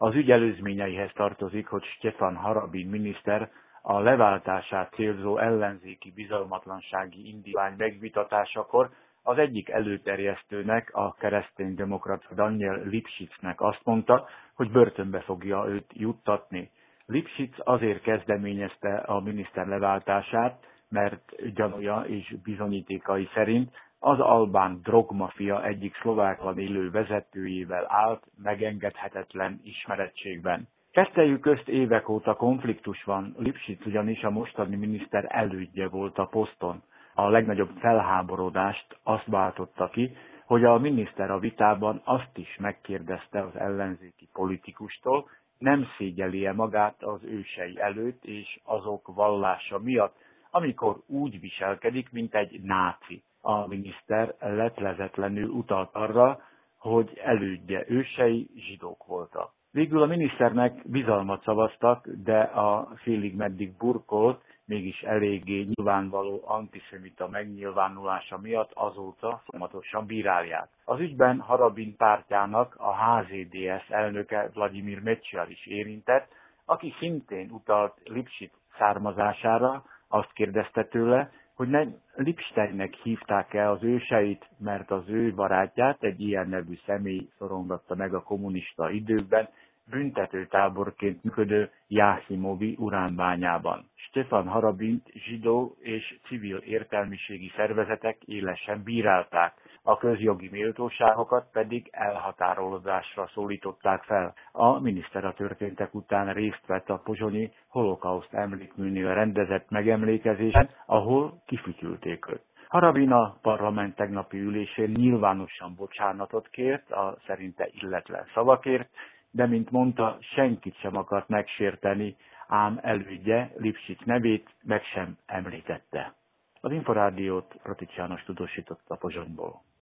Az ügy előzményeihez tartozik, hogy Stefan Harabin miniszter a leváltását célzó ellenzéki bizalmatlansági indítvány megvitatásakor az egyik előterjesztőnek, a kereszténydemokrata Daniel Lipschitznek azt mondta, hogy börtönbe fogja őt juttatni. Lipschitz azért kezdeményezte a miniszter leváltását, mert gyanúja és bizonyítékai szerint az albán drogmafia egyik Szlovákban élő vezetőjével állt megengedhetetlen ismerettségben. Kettejük közt évek óta konfliktus van, Lipschitz ugyanis a mostani miniszter elődje volt a poszton. A legnagyobb felháborodást azt váltotta ki, hogy a miniszter a vitában azt is megkérdezte az ellenzéki politikustól, nem szégyeli-e magát az ősei előtt és azok vallása miatt, amikor úgy viselkedik, mint egy náci. A miniszter letlezetlenül utalt arra, hogy elődje ősei zsidók voltak. Végül a miniszternek bizalmat szavaztak, de a félig meddig burkolt, mégis eléggé nyilvánvaló antiszemita megnyilvánulása miatt azóta folyamatosan bírálják. Az ügyben Harabin pártjának a HZDS elnöke Vladimir Mečiar is érintett, aki szintén utalt Lipschitz származására, azt kérdezte tőle, hogy nem Lipsteinnek hívták-e az őseit, mert az ő barátját egy ilyen nevű személy szorongatta meg a kommunista időkben, büntetőtáborként működő Jászimovi uránbányában. Stefan Harabint zsidó és civil értelmiségi szervezetek élesen bírálták, a közjogi méltóságokat pedig elhatárolódásra szólították fel. A miniszter a történtek után részt vett a pozsonyi holokauszt emlékműnél rendezett megemlékezésen, ahol kifütyülték őt. Harabin a parlament tegnapi ülésén nyilvánosan bocsánatot kért a szerinte illetlen szavakért, de mint mondta, senkit sem akart megsérteni, ám elődje Lipschitz nevét meg sem említette. Az Inforádiót Ratics János tudósította Pozsonyból.